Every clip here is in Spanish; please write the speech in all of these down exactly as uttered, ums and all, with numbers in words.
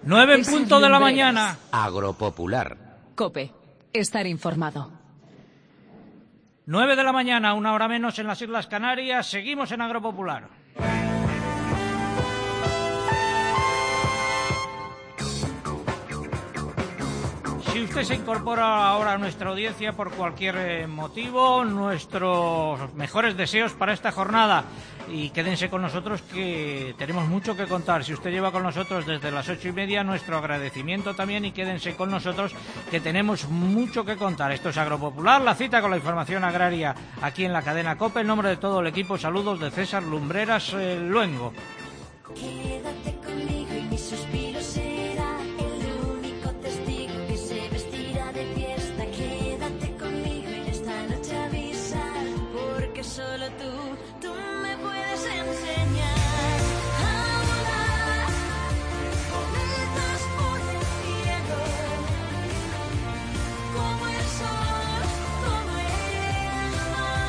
Nueve en punto de la mañana. Agropopular. COPE. Estar informado. Nueve de la mañana, una hora menos en las Islas Canarias. Seguimos en Agropopular. Si usted se incorpora ahora a nuestra audiencia por cualquier motivo, nuestros mejores deseos para esta jornada. Y quédense con nosotros que tenemos mucho que contar. Si usted lleva con nosotros desde las ocho y media, nuestro agradecimiento también, y quédense con nosotros que tenemos mucho que contar. Esto es Agropopular, la cita con la información agraria aquí en la cadena COPE. En nombre de todo el equipo, saludos de César Lumbreras eh, Luengo. Quédate conmigo y mi suspiro será el único testigo que se vestirá de fiesta. Quédate conmigo y esta noche avisar, porque solo tú, tú me puedes enseñar a volar cometas por el cielo, como el sol, como el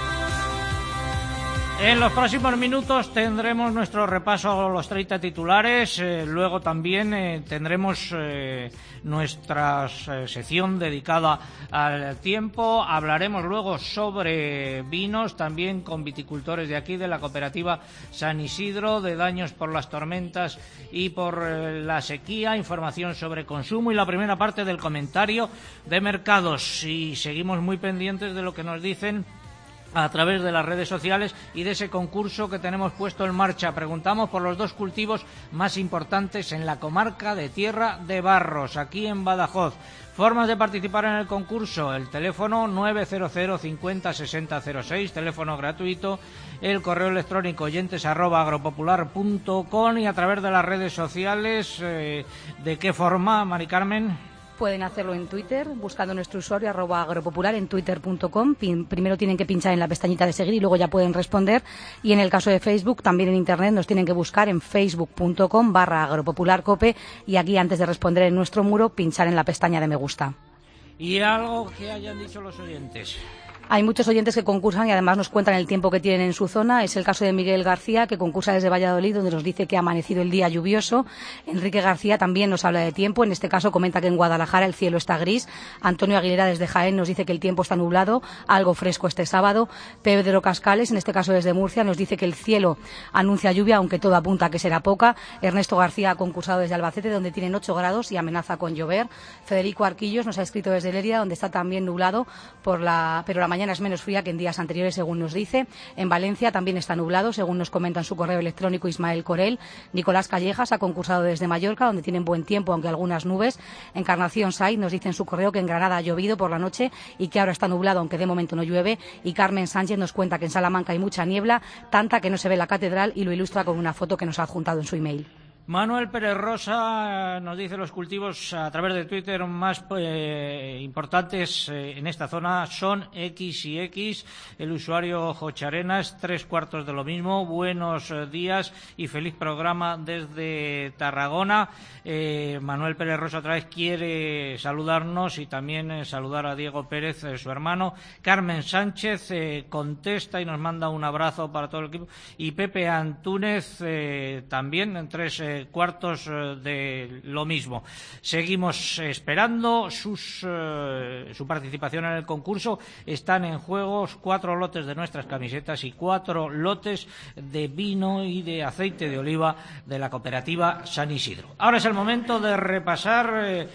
mar. En los próximos minutos tendremos nuestro repaso a los treinta titulares, eh, luego también eh, tendremos eh, nuestra eh, sección dedicada al tiempo, hablaremos luego sobre vinos, también con viticultores de aquí, de la cooperativa San Isidro, de daños por las tormentas y por eh, la sequía, información sobre consumo y la primera parte del comentario de mercados. Y seguimos muy pendientes de lo que nos dicen a través de las redes sociales y de ese concurso que tenemos puesto en marcha. Preguntamos por los dos cultivos más importantes en la comarca de Tierra de Barros, aquí en Badajoz. Formas de participar en el concurso: el teléfono nueve cero cero cincuenta sesenta cero seis, teléfono gratuito, el correo electrónico oyentes arroba agropopular punto com, y a través de las redes sociales. Eh, ¿de qué forma, Mari Carmen? Pueden hacerlo en Twitter, buscando nuestro usuario arroba agropopular en twitter punto com. Primero tienen que pinchar en la pestañita de seguir y luego ya pueden responder. Y en el caso de Facebook, también en Internet, nos tienen que buscar en facebook punto com barra agropopularcope, y aquí, antes de responder en nuestro muro, pinchar en la pestaña de me gusta. ¿Y algo que hayan dicho los oyentes? Hay muchos oyentes que concursan y además nos cuentan el tiempo que tienen en su zona. Es el caso de Miguel García, que concursa desde Valladolid, donde nos dice que ha amanecido el día lluvioso. Enrique García también nos habla de tiempo. En este caso comenta que en Guadalajara el cielo está gris. Antonio Aguilera desde Jaén nos dice que el tiempo está nublado, algo fresco este sábado. Pedro Cascales, en este caso desde Murcia, nos dice que el cielo anuncia lluvia, aunque todo apunta a que será poca. Ernesto García ha concursado desde Albacete, donde tienen ocho grados y amenaza con llover. Federico Arquillos nos ha escrito desde Lérida, donde está también nublado, por la... pero la mañana es menos fría que en días anteriores, según nos dice. En Valencia también está nublado, según nos comenta en su correo electrónico Ismael Corel. Nicolás Callejas ha concursado desde Mallorca, donde tienen buen tiempo, aunque algunas nubes. Encarnación Saiz nos dice en su correo que en Granada ha llovido por la noche y que ahora está nublado, aunque de momento no llueve. Y Carmen Sánchez nos cuenta que en Salamanca hay mucha niebla, tanta que no se ve la catedral, y lo ilustra con una foto que nos ha adjuntado en su email. Manuel Pérez Rosa nos dice los cultivos a través de Twitter más eh, importantes eh, en esta zona son X y X. El usuario Jocharenas, tres cuartos de lo mismo. Buenos eh, días y feliz programa desde Tarragona. Eh, Manuel Pérez Rosa otra vez quiere saludarnos y también eh, saludar a Diego Pérez, eh, su hermano. Carmen Sánchez eh, contesta y nos manda un abrazo para todo el equipo. Y Pepe Antúnez eh, también en tres eh, cuartos de lo mismo. Seguimos esperando sus, eh, su participación en el concurso. Están en juego cuatro lotes de nuestras camisetas y cuatro lotes de vino y de aceite de oliva de la cooperativa San Isidro. Ahora es el momento de repasar eh,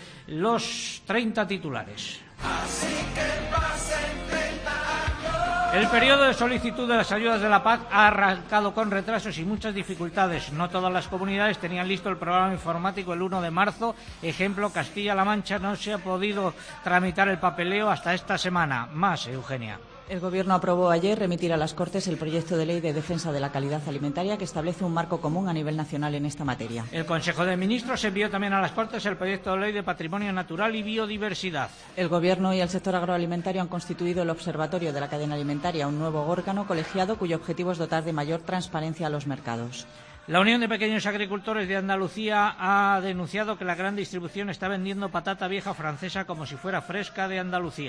los treinta titulares. Así que pasen treinta años. El periodo de solicitud de las ayudas de la P A C ha arrancado con retrasos y muchas dificultades. No todas las comunidades tenían listo el programa informático el uno de marzo. Ejemplo, Castilla-La Mancha no se ha podido tramitar el papeleo hasta esta semana. Más, Eugenia. El Gobierno aprobó ayer remitir a las Cortes el proyecto de ley de defensa de la calidad alimentaria que establece un marco común a nivel nacional en esta materia. El Consejo de Ministros envió también a las Cortes el proyecto de ley de patrimonio natural y biodiversidad. El Gobierno y el sector agroalimentario han constituido el Observatorio de la Cadena Alimentaria, un nuevo órgano colegiado cuyo objetivo es dotar de mayor transparencia a los mercados. La Unión de Pequeños Agricultores de Andalucía ha denunciado que la gran distribución está vendiendo patata vieja francesa como si fuera fresca de Andalucía.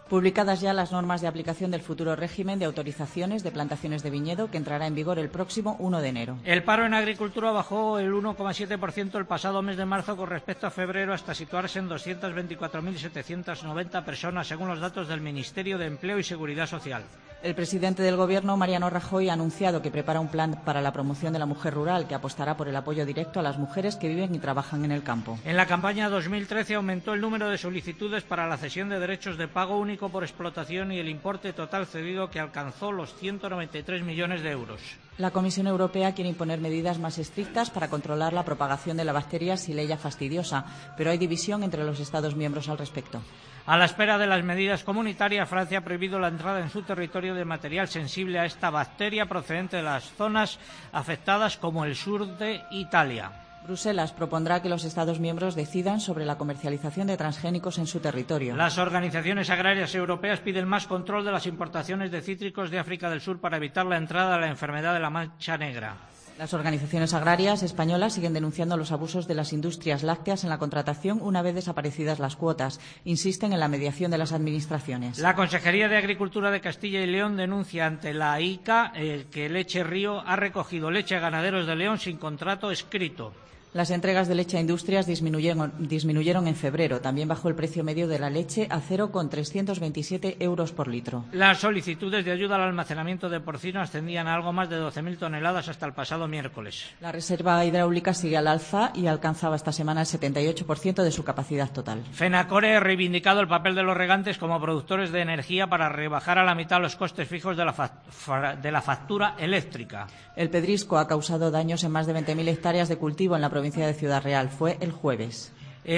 Publicadas ya las normas de aplicación del futuro régimen de autorizaciones de plantaciones de viñedo que entrará en vigor el próximo uno de enero. El paro en agricultura bajó el uno coma siete por ciento el pasado mes de marzo con respecto a febrero hasta situarse en doscientas veinticuatro mil setecientas noventa personas según los datos del Ministerio de Empleo y Seguridad Social. El presidente del Gobierno, Mariano Rajoy, ha anunciado que prepara un plan para la promoción de la mujer rural que apostará por el apoyo directo a las mujeres que viven y trabajan en el campo. En la campaña dos mil trece aumentó el número de solicitudes para la cesión de derechos de pago único por explotación y el importe total cedido que alcanzó los ciento noventa y tres millones de euros. La Comisión Europea quiere imponer medidas más estrictas para controlar la propagación de la bacteria Xylella fastidiosa, pero hay división entre los Estados miembros al respecto. A la espera de las medidas comunitarias, Francia ha prohibido la entrada en su territorio de material sensible a esta bacteria procedente de las zonas afectadas como el sur de Italia. Bruselas propondrá que los Estados miembros decidan sobre la comercialización de transgénicos en su territorio. Las organizaciones agrarias europeas piden más control de las importaciones de cítricos de África del Sur para evitar la entrada de la enfermedad de la mancha negra. Las organizaciones agrarias españolas siguen denunciando los abusos de las industrias lácteas en la contratación una vez desaparecidas las cuotas. Insisten en la mediación de las administraciones. La Consejería de Agricultura de Castilla y León denuncia ante la I C A eh, que Leche Río ha recogido leche a ganaderos de León sin contrato escrito. Las entregas de leche a industrias disminuyeron, disminuyeron en febrero. También bajó el precio medio de la leche a cero coma trescientos veintisiete euros por litro. Las solicitudes de ayuda al almacenamiento de porcino ascendían a algo más de doce mil toneladas hasta el pasado miércoles. La reserva hidráulica sigue al alza y alcanzaba esta semana el setenta y ocho por ciento de su capacidad total. Fenacore ha reivindicado el papel de los regantes como productores de energía para rebajar a la mitad los costes fijos de la, fa de la factura eléctrica. El pedrisco ha causado daños en más de veinte mil hectáreas de cultivo en la provincia de Ciudad Real. Fue el jueves.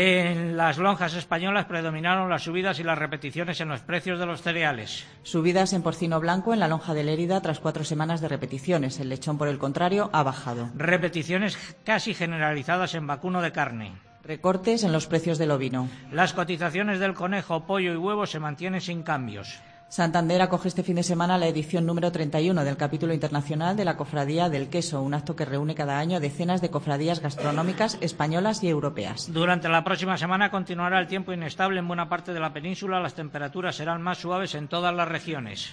En las lonjas españolas predominaron las subidas y las repeticiones en los precios de los cereales. Subidas en porcino blanco en la lonja de Lérida tras cuatro semanas de repeticiones. El lechón, por el contrario, ha bajado. Repeticiones casi generalizadas en vacuno de carne. Recortes en los precios del ovino. Las cotizaciones del conejo, pollo y huevo se mantienen sin cambios. Santander acoge este fin de semana la edición número treinta y uno del capítulo internacional de la Cofradía del Queso, un acto que reúne cada año decenas de cofradías gastronómicas españolas y europeas. Durante la próxima semana continuará el tiempo inestable en buena parte de la península. Las temperaturas serán más suaves en todas las regiones.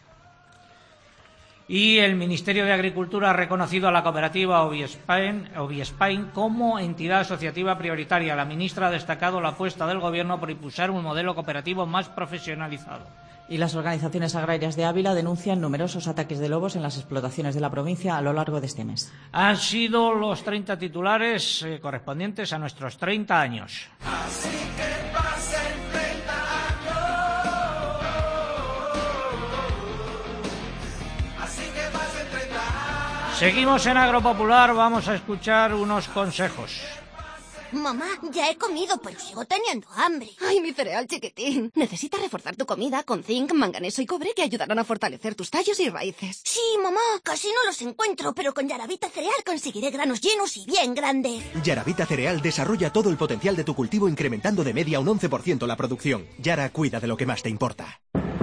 Y el Ministerio de Agricultura ha reconocido a la cooperativa Obiespain, Obiespain como entidad asociativa prioritaria. La ministra ha destacado la apuesta del Gobierno por impulsar un modelo cooperativo más profesionalizado. Y las organizaciones agrarias de Ávila denuncian numerosos ataques de lobos en las explotaciones de la provincia a lo largo de este mes. Han sido los treinta titulares eh, correspondientes a nuestros treinta años. Así que pasen treinta años. Así que pasen treinta años. Seguimos en Agropopular, vamos a escuchar unos consejos. Mamá, ya he comido, pero sigo teniendo hambre. Ay, mi cereal chiquitín. Necesitas reforzar tu comida con zinc, manganeso y cobre que ayudarán a fortalecer tus tallos y raíces. Sí, mamá, casi no los encuentro, pero con Yaravita Cereal conseguiré granos llenos y bien grandes. Yaravita Cereal desarrolla todo el potencial de tu cultivo incrementando de media un once por ciento la producción. Yara cuida de lo que más te importa.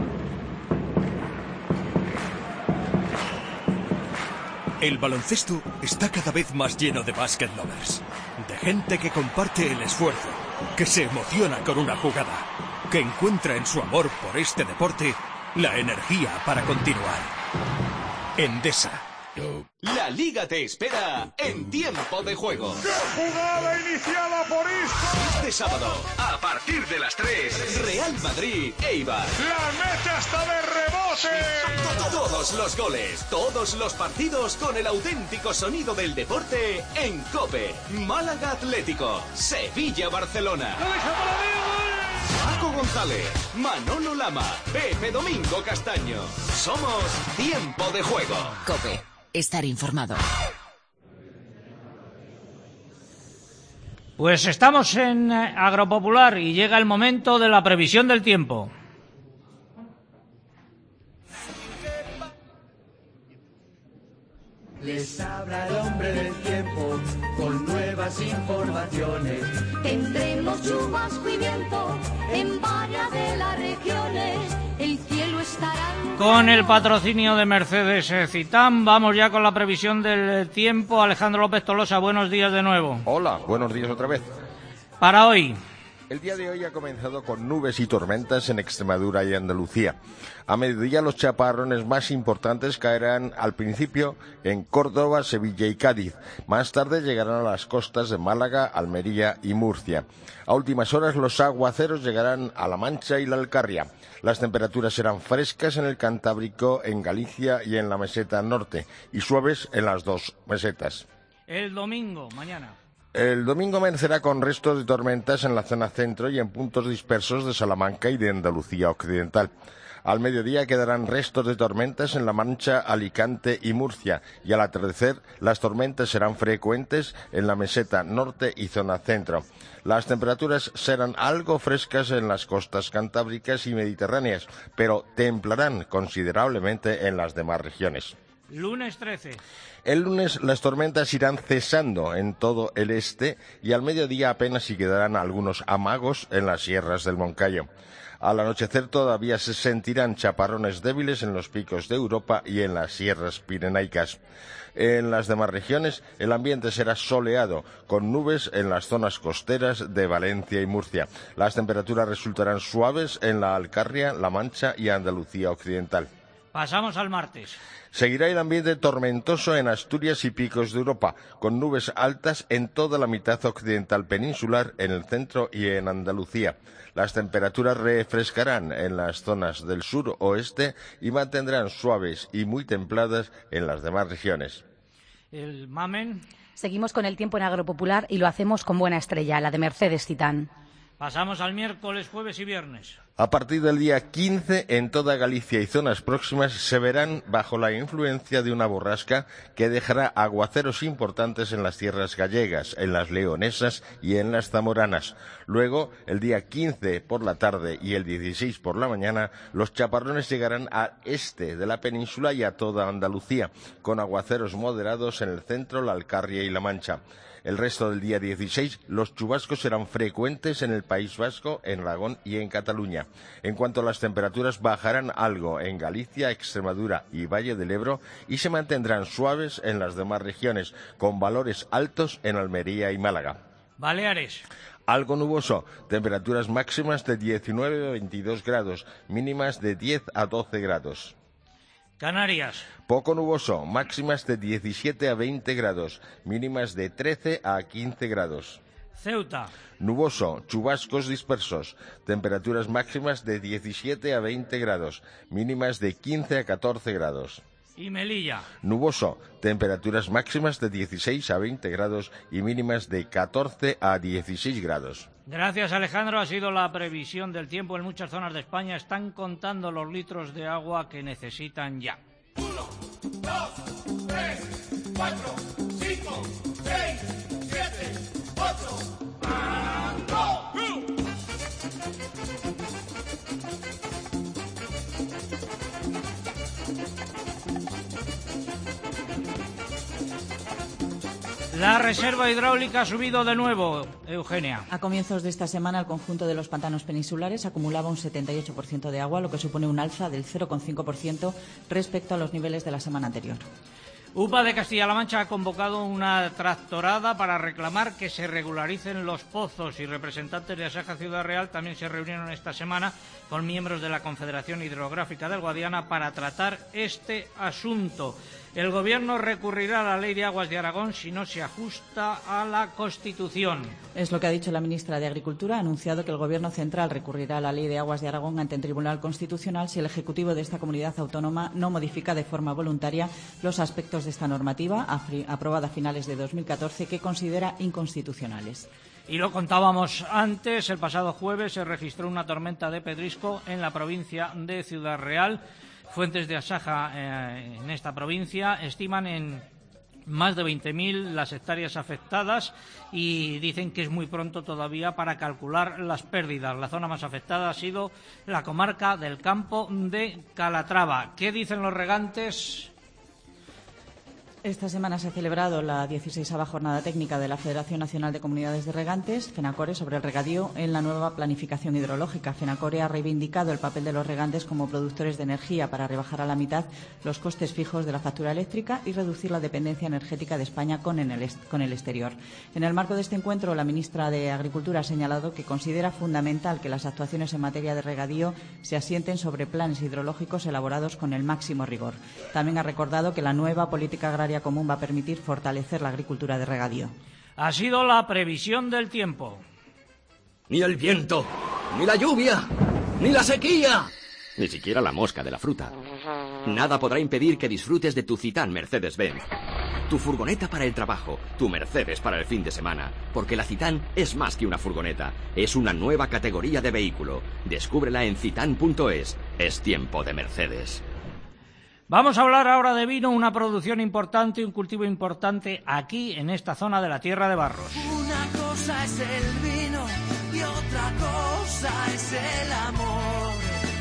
El baloncesto está cada vez más lleno de basket lovers, de gente que comparte el esfuerzo, que se emociona con una jugada, que encuentra en su amor por este deporte la energía para continuar. Endesa. La Liga te espera en Tiempo de Juego. ¡Qué jugada iniciada por Isco! Este sábado, a partir de las tres, Real Madrid, Eibar. ¡La meta está de rebote! Todos los goles, todos los partidos con el auténtico sonido del deporte en COPE. Málaga Atlético, Sevilla Barcelona. Paco González, Manolo Lama, Pepe Domingo Castaño. Somos Tiempo de Juego. COPE. Estar informado. Pues estamos en Agropopular y llega el momento de la previsión del tiempo. Les habla el hombre del tiempo con nuevas informaciones. Tendremos chubasco y viento en varias de las regiones. El cielo estará... Con el patrocinio de Mercedes Citam, vamos ya con la previsión del tiempo. Alejandro López Tolosa, buenos días de nuevo. Hola, buenos días otra vez. Para hoy, El día de hoy ha comenzado con nubes y tormentas en Extremadura y Andalucía. A mediodía los chaparrones más importantes caerán al principio en Córdoba, Sevilla y Cádiz. Más tarde llegarán a las costas de Málaga, Almería y Murcia. A últimas horas los aguaceros llegarán a La Mancha y la Alcarria. Las temperaturas serán frescas en el Cantábrico, en Galicia y en la meseta norte, y suaves en las dos mesetas. El domingo, mañana. El domingo amanecerá con restos de tormentas en la zona centro y en puntos dispersos de Salamanca y de Andalucía occidental. Al mediodía quedarán restos de tormentas en La Mancha, Alicante y Murcia, y al atardecer las tormentas serán frecuentes en la meseta norte y zona centro. Las temperaturas serán algo frescas en las costas cantábricas y mediterráneas, pero templarán considerablemente en las demás regiones. Lunes trece. El lunes las tormentas irán cesando en todo el este y al mediodía apenas si quedarán algunos amagos en las sierras del Moncayo. Al anochecer todavía se sentirán chaparrones débiles en los picos de Europa y en las sierras pirenaicas. En las demás regiones el ambiente será soleado, con nubes en las zonas costeras de Valencia y Murcia. Las temperaturas resultarán suaves en la Alcarria, La Mancha y Andalucía occidental. Pasamos al martes. Seguirá el ambiente tormentoso en Asturias y picos de Europa, con nubes altas en toda la mitad occidental peninsular, en el centro y en Andalucía. Las temperaturas refrescarán en las zonas del sur-oeste y mantendrán suaves y muy templadas en las demás regiones. El Mamen. Seguimos con el tiempo en Agropopular y lo hacemos con buena estrella, la de Mercedes Titán. Pasamos al miércoles, jueves y viernes. A partir del día quince, en toda Galicia y zonas próximas se verán bajo la influencia de una borrasca que dejará aguaceros importantes en las tierras gallegas, en las leonesas y en las zamoranas. Luego, el día quince por la tarde y el dieciséis por la mañana, los chaparrones llegarán al este de la península y a toda Andalucía, con aguaceros moderados en el centro, la Alcarria y la Mancha. El resto del día dieciséis, los chubascos serán frecuentes en el País Vasco, en Aragón y en Cataluña. En cuanto a las temperaturas, bajarán algo en Galicia, Extremadura y Valle del Ebro y se mantendrán suaves en las demás regiones, con valores altos en Almería y Málaga. Baleares. Algo nuboso, temperaturas máximas de diecinueve a veintidós grados, mínimas de diez a doce grados. Canarias. Poco nuboso, máximas de diecisiete a veinte grados, mínimas de trece a quince grados. Ceuta. Nuboso, chubascos dispersos, temperaturas máximas de diecisiete a veinte grados, mínimas de quince a catorce grados. Y Melilla. Nuboso, temperaturas máximas de dieciséis a veinte grados y mínimas de catorce a dieciséis grados. Gracias, Alejandro. Ha sido la previsión del tiempo. En muchas zonas de España están contando los litros de agua que necesitan ya. Uno, dos, tres, cuatro, cinco, seis, siete, ocho. ¡Mango! La reserva hidráulica ha subido de nuevo, Eugenia. A comienzos de esta semana, el conjunto de los pantanos peninsulares acumulaba un setenta y ocho por ciento de agua, lo que supone un alza del cero coma cinco por ciento respecto a los niveles de la semana anterior. U P A de Castilla-La Mancha ha convocado una tractorada para reclamar que se regularicen los pozos y representantes de Asaja Ciudad Real también se reunieron esta semana con miembros de la Confederación Hidrográfica del Guadiana para tratar este asunto. El Gobierno recurrirá a la Ley de Aguas de Aragón si no se ajusta a la Constitución. Es lo que ha dicho la ministra de Agricultura. Ha anunciado que el Gobierno central recurrirá a la Ley de Aguas de Aragón ante el Tribunal Constitucional si el Ejecutivo de esta comunidad autónoma no modifica de forma voluntaria los aspectos de esta normativa, aprobada a finales de dos mil catorce, que considera inconstitucionales. Y lo contábamos antes, el pasado jueves se registró una tormenta de pedrisco en la provincia de Ciudad Real. Fuentes de Asaja eh, en esta provincia estiman en más de veinte mil las hectáreas afectadas y dicen que es muy pronto todavía para calcular las pérdidas. La zona más afectada ha sido la comarca del Campo de Calatrava. ¿Qué dicen los regantes? Esta semana se ha celebrado la dieciséisava jornada técnica de la Federación Nacional de Comunidades de Regantes, FENACORE, sobre el regadío en la nueva planificación hidrológica. FENACORE ha reivindicado el papel de los regantes como productores de energía para rebajar a la mitad los costes fijos de la factura eléctrica y reducir la dependencia energética de España con el, con el exterior. En el marco de este encuentro, la ministra de Agricultura ha señalado que considera fundamental que las actuaciones en materia de regadío se asienten sobre planes hidrológicos elaborados con el máximo rigor. También ha recordado que la nueva política agraria común va a permitir fortalecer la agricultura de regadío. Ha sido la previsión del tiempo. Ni el viento, ni la lluvia, ni la sequía, ni siquiera la mosca de la fruta. Nada podrá impedir que disfrutes de tu Citan Mercedes-Benz. Tu furgoneta para el trabajo, tu Mercedes para el fin de semana. Porque la Citan es más que una furgoneta, es una nueva categoría de vehículo. Descúbrela en citan punto es. Es tiempo de Mercedes. Vamos a hablar ahora de vino, una producción importante, un cultivo importante aquí en esta zona de la Tierra de Barros. Una cosa es el vino y otra cosa es el amor.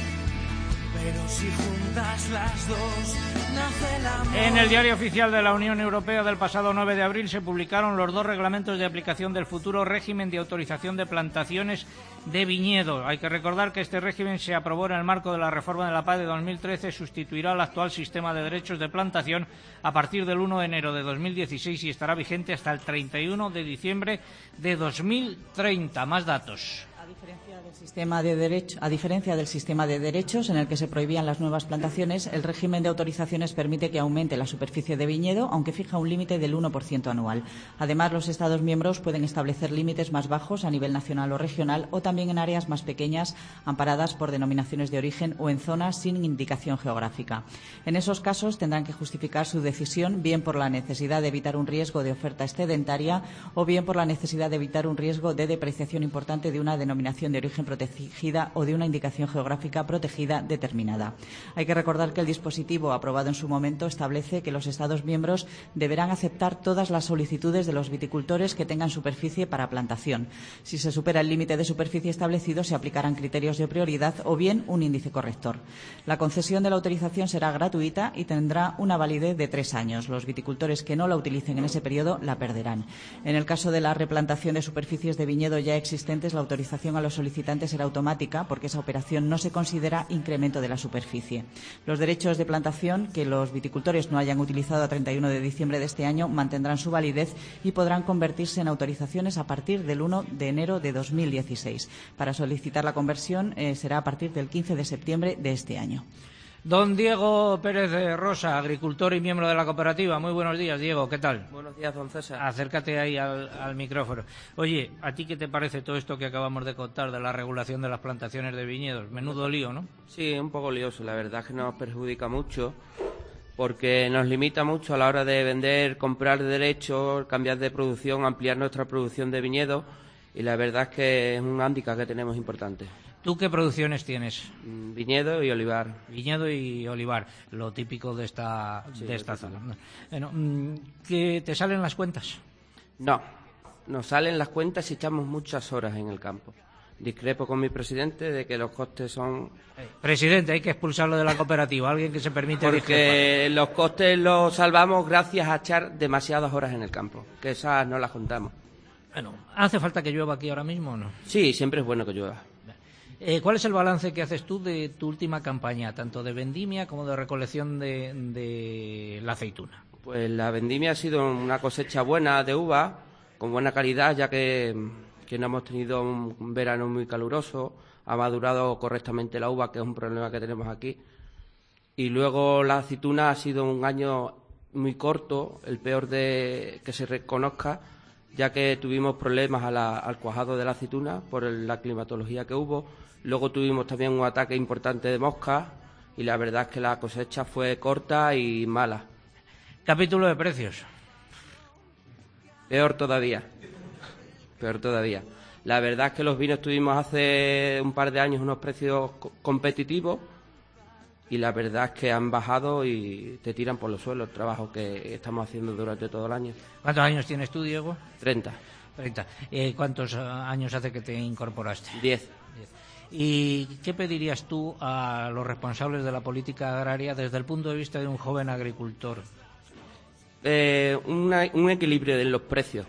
Pero si juntas las dos, nace el amor. En el Diario Oficial de la Unión Europea del pasado nueve de abril se publicaron los dos reglamentos de aplicación del futuro régimen de autorización de plantaciones de viñedo. Hay que recordar que este régimen se aprobó en el marco de la reforma de la P A C de dos mil trece, sustituirá al actual sistema de derechos de plantación a partir del uno de enero de dos mil dieciséis y estará vigente hasta el treinta y uno de diciembre de dos mil treinta. Más datos. A diferencia del sistema de derecho, a diferencia del sistema de derechos en el que se prohibían las nuevas plantaciones, el régimen de autorizaciones permite que aumente la superficie de viñedo, aunque fija un límite del uno por ciento anual. Además, los Estados miembros pueden establecer límites más bajos a nivel nacional o regional o también en áreas más pequeñas amparadas por denominaciones de origen o en zonas sin indicación geográfica. En esos casos tendrán que justificar su decisión bien por la necesidad de evitar un riesgo de oferta excedentaria o bien por la necesidad de evitar un riesgo de depreciación importante de una denominación de origen protegida o de una indicación geográfica protegida determinada. Hay que recordar que el dispositivo aprobado en su momento establece que los Estados miembros deberán aceptar todas las solicitudes de los viticultores que tengan superficie para plantación. Si se supera el límite de superficie establecido, se aplicarán criterios de prioridad o bien un índice corrector. La concesión de la autorización será gratuita y tendrá una validez de tres años. Los viticultores que no la utilicen en ese periodo la perderán. En el caso de la replantación de superficies de viñedo ya existentes, la autorización a los solicitantes será automática porque esa operación no se considera incremento de la superficie. Los derechos de plantación que los viticultores no hayan utilizado a treinta y uno de diciembre de este año mantendrán su validez y podrán convertirse en autorizaciones a partir del uno de enero de dos mil dieciséis. Para solicitar la conversión eh, será a partir del quince de septiembre de este año. Don Diego Pérez de Rosa, agricultor y miembro de la cooperativa. Muy buenos días, Diego, ¿qué tal? Buenos días, don César. Acércate ahí al, al micrófono. Oye, ¿a ti qué te parece todo esto que acabamos de contar de la regulación de las plantaciones de viñedos? Menudo lío, ¿no? Sí, un poco lioso. La verdad es que nos perjudica mucho porque nos limita mucho a la hora de vender, comprar derechos, cambiar de producción, ampliar nuestra producción de viñedos y la verdad es que es un hándicap que tenemos importante. ¿Tú qué producciones tienes? Viñedo y olivar. Viñedo y olivar, lo típico de esta, Sí, de esta sí, sí. zona. Bueno, ¿qué te salen las cuentas? No, nos salen las cuentas y echamos muchas horas en el campo. Discrepo con mi presidente de que los costes son... Presidente, hay que expulsarlo de la cooperativa, alguien que se permite discrepar. Porque los costes los salvamos gracias a echar demasiadas horas en el campo, que esas no las contamos. Bueno, ¿hace falta que llueva aquí ahora mismo o no? Sí, siempre es bueno que llueva. Eh, ¿Cuál es el balance que haces tú de tu última campaña, tanto de vendimia como de recolección de, de la aceituna? Pues la vendimia ha sido una cosecha buena de uva, con buena calidad, ya que, que no hemos tenido un verano muy caluroso, ha madurado correctamente la uva, que es un problema que tenemos aquí. Y luego la aceituna ha sido un año muy corto, el peor de que se reconozca, ya que tuvimos problemas a la, al cuajado de la aceituna por el, la climatología que hubo. Luego tuvimos también un ataque importante de moscas y la verdad es que la cosecha fue corta y mala. Capítulo de precios. Peor todavía. Peor todavía. La verdad es que los vinos tuvimos hace un par de años unos precios co- competitivos y la verdad es que han bajado y te tiran por los suelos el trabajo que estamos haciendo durante todo el año. ¿Cuántos años tienes tú, Diego? Treinta. Treinta. Eh, ¿Cuántos uh, años hace que te incorporaste? Diez. ¿Y qué pedirías tú a los responsables de la política agraria desde el punto de vista de un joven agricultor? Eh, una, un equilibrio en los precios.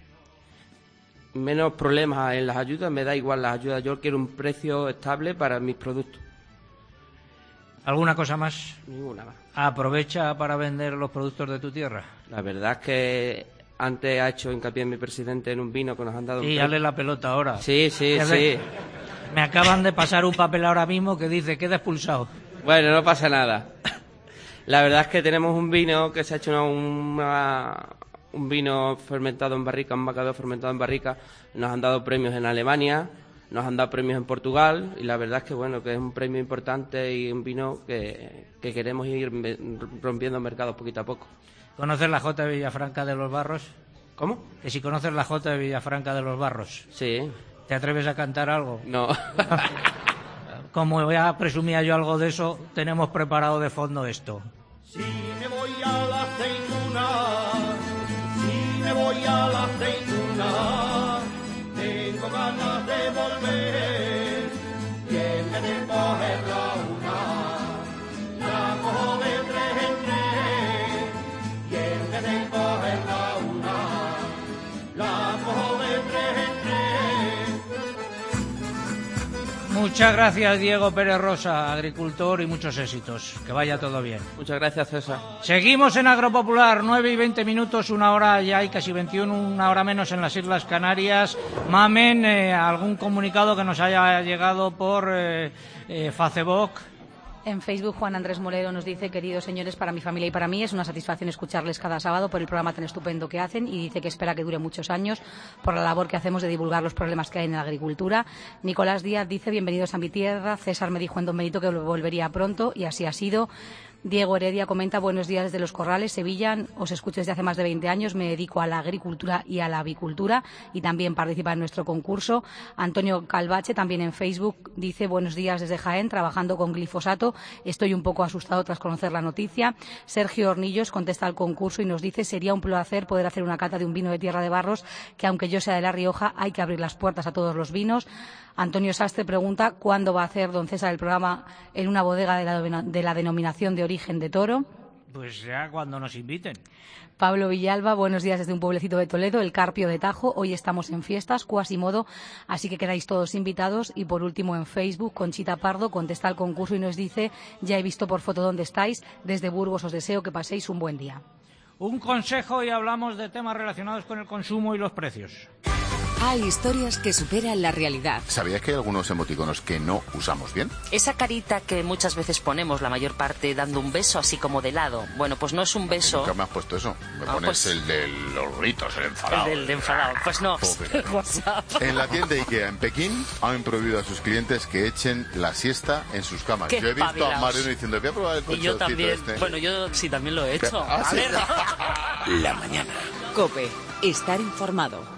Menos problemas en las ayudas, me da igual las ayudas. Yo quiero un precio estable para mis productos. ¿Alguna cosa más? Ninguna más. ¿Aprovecha para vender los productos de tu tierra? La verdad es que antes ha hecho hincapié mi presidente en un vino que nos han dado. Sí, un dale la pelota ahora. Sí, sí, Que sí. ve- Me acaban de pasar un papel ahora mismo que dice queda expulsado. Bueno, no pasa nada. La verdad es que tenemos un vino que se ha hecho una, una- un vino fermentado en barrica, un bacalao fermentado en barrica. Nos han dado premios en Alemania, nos han dado premios en Portugal y la verdad es que bueno, que es un premio importante y un vino que, que queremos ir me- rompiendo mercados poquito a poco. ¿Conoces la Jota de Villafranca de los Barros? ¿Cómo? Que si conoces la Jota de Villafranca de los Barros. Sí. ¿Te atreves a cantar algo? No. Como ya presumía yo algo de eso, tenemos preparado de fondo esto. Si me voy a la aceituna, si me voy a la aceituna, tengo ganas de volver, y en vez de cogerla una, la cojo de tres en tres, y en vez de cogerla una, la cojo de tres en tres. Muchas gracias, Diego Pérez Rosa, agricultor, y muchos éxitos. Que vaya todo bien. Muchas gracias, César. Seguimos en Agropopular, nueve y veinte minutos, una hora ya hay casi veintiuno, una hora menos en las Islas Canarias. Mamen, eh, ¿algún comunicado que nos haya llegado por eh, eh, Facebook? En Facebook, Juan Andrés Molero nos dice: queridos señores, para mi familia y para mí es una satisfacción escucharles cada sábado por el programa tan estupendo que hacen, y dice que espera que dure muchos años por la labor que hacemos de divulgar los problemas que hay en la agricultura. Nicolás Díaz dice: bienvenidos a mi tierra. César me dijo en Don Benito que volvería pronto y así ha sido. Diego Heredia comenta: buenos días desde Los Corrales, Sevilla. Os escucho desde hace más de veinte años. Me dedico a la agricultura y a la avicultura y también participa en nuestro concurso. Antonio Calvache, también en Facebook, dice: buenos días desde Jaén, trabajando con glifosato. Estoy un poco asustado tras conocer la noticia. Sergio Hornillos contesta al concurso y nos dice: sería un placer poder hacer una cata de un vino de Tierra de Barros, que aunque yo sea de La Rioja, hay que abrir las puertas a todos los vinos. Antonio Sastre pregunta: ¿cuándo va a hacer don César el programa en una bodega de la, de la denominación de origen de Toro? Pues ya cuando nos inviten. Pablo Villalba, buenos días desde un pueblecito de Toledo, el Carpio de Tajo. Hoy estamos en fiestas, Quasimodo, así que quedáis todos invitados. Y por último, en Facebook, Conchita Pardo contesta al concurso y nos dice: ya he visto por foto dónde estáis. Desde Burgos os deseo que paséis un buen día. Un consejo, y hablamos de temas relacionados con el consumo y los precios. Hay historias que superan la realidad. ¿Sabías que hay algunos emoticonos que no usamos bien? Esa carita que muchas veces ponemos, la mayor parte dando un beso así como de lado. Bueno, pues no es un beso. ¿Nunca me has puesto eso? Me Ah, pones pues- el de los gritos, el enfadado. El del enfadado. Pues no. Joder. WhatsApp. En la tienda IKEA en Pekín han prohibido a sus clientes que echen la siesta en sus camas. Qué Yo he visto a espabilaos. Mariano diciendo: voy a probar el Y colchoncito yo también. este. Bueno, yo sí también lo he hecho. Ah, A sí. ver. La mañana. COPE. Estar informado.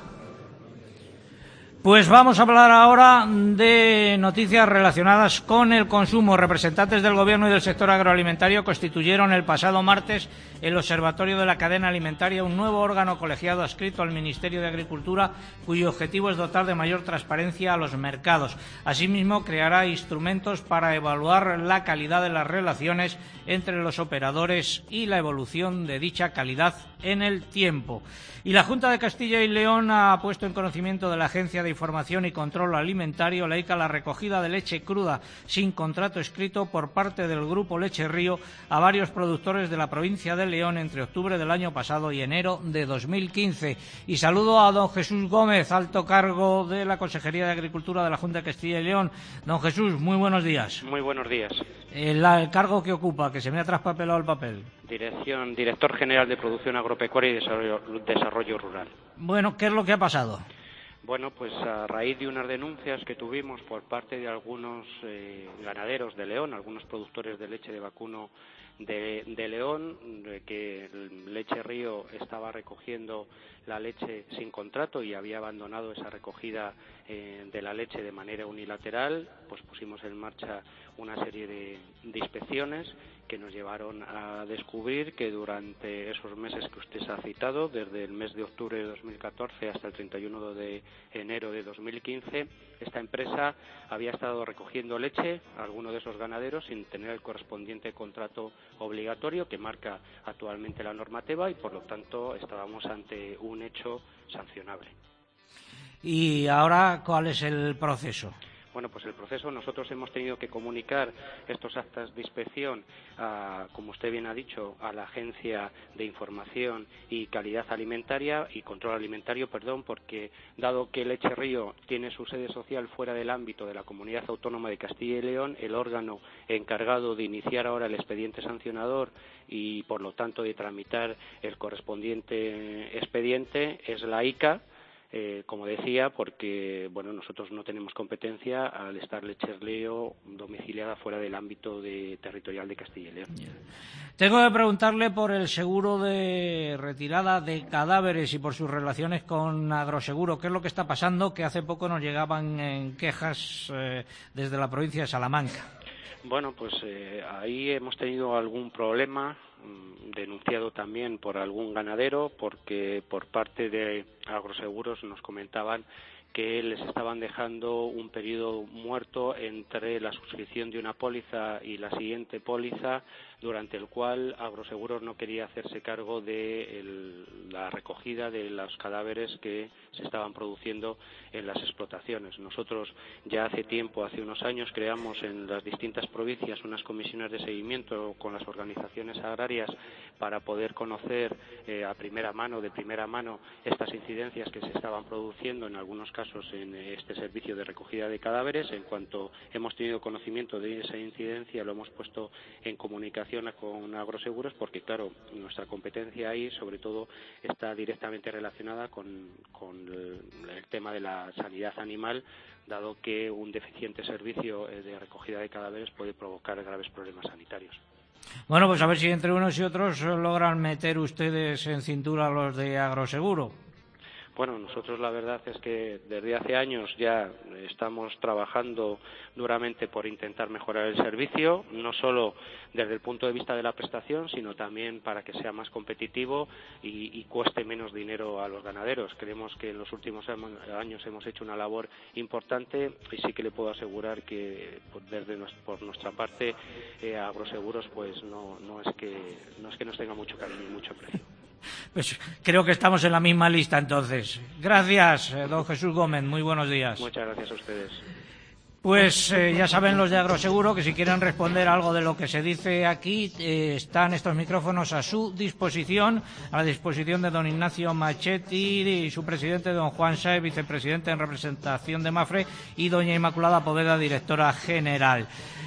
Pues vamos a hablar ahora de noticias relacionadas con el consumo. Representantes del Gobierno y del sector agroalimentario constituyeron el pasado martes el Observatorio de la Cadena Alimentaria, un nuevo órgano colegiado adscrito al Ministerio de Agricultura, cuyo objetivo es dotar de mayor transparencia a los mercados. Asimismo, creará instrumentos para evaluar la calidad de las relaciones entre los operadores y la evolución de dicha calidad en el tiempo. Y la Junta de Castilla y León ha puesto en conocimiento de la Agencia de Información y Control Alimentario, la I C A, la recogida de leche cruda sin contrato escrito por parte del Grupo Leche Río a varios productores de la provincia de León entre octubre del año pasado y enero de dos mil quince. Y saludo a don Jesús Gómez, alto cargo de la Consejería de Agricultura de la Junta de Castilla y León. Don Jesús, muy buenos días. Muy buenos días. El, el cargo que ocupa, que se me ha traspapelado el papel. Dirección, Director General de Producción Agropecuaria y Desarrollo, Desarrollo Rural. Bueno, ¿qué es lo que ha pasado? Bueno, pues a raíz de unas denuncias que tuvimos por parte de algunos eh, ganaderos de León, algunos productores de leche de vacuno de, de León, de que Leche Río estaba recogiendo la leche sin contrato y había abandonado esa recogida eh, de la leche de manera unilateral, pues pusimos en marcha una serie de, de inspecciones que nos llevaron a descubrir que durante esos meses que usted se ha citado, desde el mes de octubre de dos mil catorce hasta el treinta y uno de enero de dos mil quince, esta empresa había estado recogiendo leche a alguno de esos ganaderos sin tener el correspondiente contrato obligatorio que marca actualmente la normativa y por lo tanto estábamos ante un hecho sancionable. ¿Y ahora cuál es el proceso? Bueno, pues el proceso, nosotros hemos tenido que comunicar estos actas de inspección, a, como usted bien ha dicho, a la Agencia de Información y Calidad Alimentaria y Control Alimentario, perdón, porque dado que Leche Río tiene su sede social fuera del ámbito de la Comunidad Autónoma de Castilla y León, el órgano encargado de iniciar ahora el expediente sancionador y, por lo tanto, de tramitar el correspondiente expediente es la I C A. Eh, como decía, porque bueno, nosotros no tenemos competencia al estar Leche Río domiciliada fuera del ámbito de, territorial de Castilla y León. Tengo que preguntarle por el seguro de retirada de cadáveres y por sus relaciones con Agroseguro. ¿Qué es lo que está pasando? Que hace poco nos llegaban en quejas eh, desde la provincia de Salamanca. Bueno, pues eh, ahí hemos tenido algún problema denunciado también por algún ganadero, porque por parte de Agroseguros nos comentaban que les estaban dejando un periodo muerto entre la suscripción de una póliza y la siguiente póliza, durante el cual Agroseguros no quería hacerse cargo de el, la recogida de los cadáveres que se estaban produciendo en las explotaciones. Nosotros ya hace tiempo, hace unos años, creamos en las distintas provincias unas comisiones de seguimiento con las organizaciones agrarias para poder conocer eh, a primera mano, de primera mano, estas incidencias que se estaban produciendo en algunos casos en este servicio de recogida de cadáveres. En cuanto hemos tenido conocimiento de esa incidencia, lo hemos puesto en comunicación con Agroseguros, porque claro, nuestra competencia ahí sobre todo está directamente relacionada con, con el, el tema de la sanidad animal, dado que un deficiente servicio de recogida de cadáveres puede provocar graves problemas sanitarios. Bueno, pues a ver si entre unos y otros logran meter ustedes en cintura a los de Agroseguro. Bueno, nosotros la verdad es que desde hace años ya estamos trabajando duramente por intentar mejorar el servicio, no solo desde el punto de vista de la prestación, sino también para que sea más competitivo y, y cueste menos dinero a los ganaderos. Creemos que en los últimos años hemos hecho una labor importante y sí que le puedo asegurar que desde por nuestra parte eh, Agroseguros pues no, no es que no es que nos tenga mucho cariño y mucho aprecio. Pues creo que estamos en la misma lista entonces. Gracias, don Jesús Gómez. Muy buenos días. Muchas gracias a ustedes. Pues eh, ya saben los de Agroseguro que si quieren responder algo de lo que se dice aquí, eh, están estos micrófonos a su disposición, a la disposición de don Ignacio Machetti y su presidente, don Juan Saez, vicepresidente en representación de Mafre, y doña Inmaculada Poveda, directora general.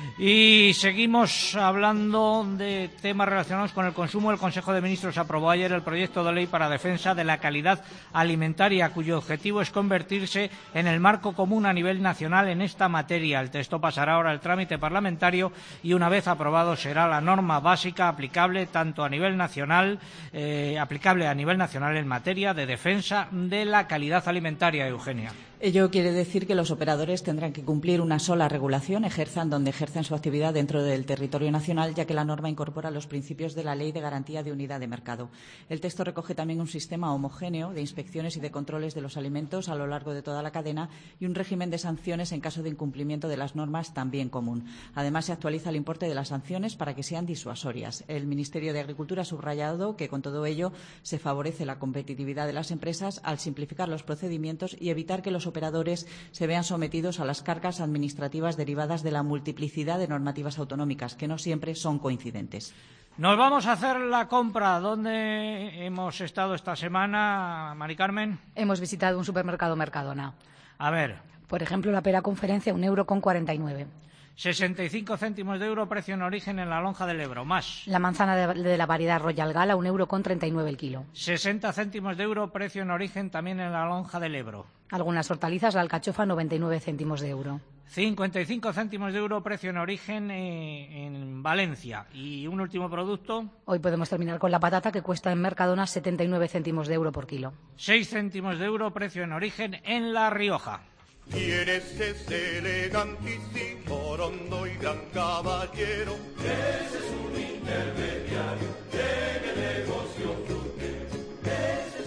Y seguimos hablando de temas relacionados con el consumo. El Consejo de Ministros aprobó ayer el proyecto de ley para defensa de la calidad alimentaria, cuyo objetivo es convertirse en el marco común a nivel nacional en esta materia. El texto pasará ahora al trámite parlamentario y una vez aprobado será la norma básica aplicable tanto a nivel nacional, eh, aplicable a nivel nacional en materia de defensa de la calidad alimentaria. Eugenia. Ello quiere decir que los operadores tendrán que cumplir una sola regulación, ejerzan donde ejerzan su actividad dentro del territorio nacional, ya que la norma incorpora los principios de la Ley de Garantía de Unidad de Mercado. El texto recoge también un sistema homogéneo de inspecciones y de controles de los alimentos a lo largo de toda la cadena y un régimen de sanciones en caso de incumplimiento de las normas también común. Además, se actualiza el importe de las sanciones para que sean disuasorias. El Ministerio de Agricultura ha subrayado que, con todo ello, se favorece la competitividad de las empresas al simplificar los procedimientos y evitar que los operadores se vean sometidos a las cargas administrativas derivadas de la multiplicidad de normativas autonómicas, que no siempre son coincidentes. Nos vamos a hacer la compra. ¿Dónde hemos estado esta semana, Mari Carmen? Hemos visitado un supermercado Mercadona. A ver. Por ejemplo, la pera conferencia, un euro con cuarenta y nueve. sesenta y cinco céntimos de euro, precio en origen en la lonja del Ebro. Más. La manzana de, de la variedad Royal Gala, un euro con treinta y nueve el kilo. sesenta céntimos de euro, precio en origen también en la lonja del Ebro. Algunas hortalizas, la alcachofa, noventa y nueve céntimos de euro. cincuenta y cinco céntimos de euro, precio en origen eh, en Valencia. Y un último producto. Hoy podemos terminar con la patata, que cuesta en Mercadona setenta y nueve céntimos de euro por kilo. seis céntimos de euro, precio en origen en La Rioja. ¿Quién es ese elegantísimo, hondo y gran caballero? Ese es un intermediario en el negocio frutero.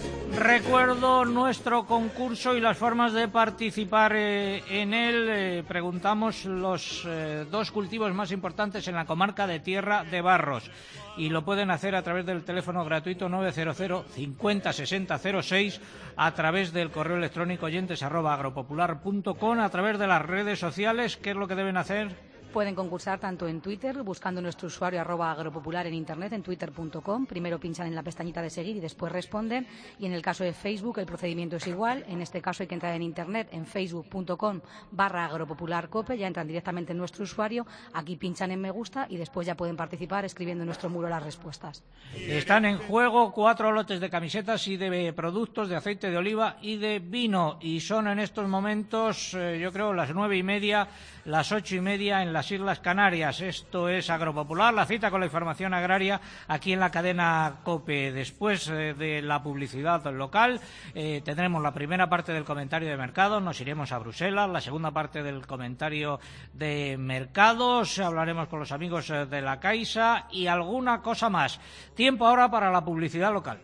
Recuerdo nuestro concurso y las formas de participar eh, en él. Eh, preguntamos los eh, dos cultivos más importantes en la comarca de Tierra de Barros. Y lo pueden hacer a través del teléfono gratuito nueve cero cero cincuenta sesenta cero seis, a través del correo electrónico oyentes arroba agropopular punto com, a través de las redes sociales. ¿Qué es lo que deben hacer? Pueden concursar tanto en Twitter, buscando nuestro usuario arroba agropopular en internet, en twitter punto com. Primero pinchan en la pestañita de seguir y después responden. Y en el caso de Facebook el procedimiento es igual. En este caso hay que entrar en internet, en facebook punto com barra agropopularcope. Ya entran directamente en nuestro usuario. Aquí pinchan en me gusta y después ya pueden participar escribiendo en nuestro muro las respuestas. Están en juego cuatro lotes de camisetas y de productos de aceite de oliva y de vino. Y son en estos momentos, eh, yo creo, las nueve y media, las ocho y media en las Islas Canarias. Esto es Agropopular, la cita con la información agraria aquí en la cadena COPE. Después eh, de la publicidad local eh, tendremos la primera parte del comentario de mercado, nos iremos a Bruselas, la segunda parte del comentario de mercados, hablaremos con los amigos eh, de la Caixa y alguna cosa más. Tiempo ahora para la publicidad local.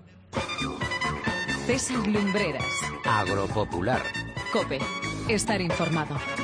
César Lumbreras. Agropopular. COPE. Estar informado.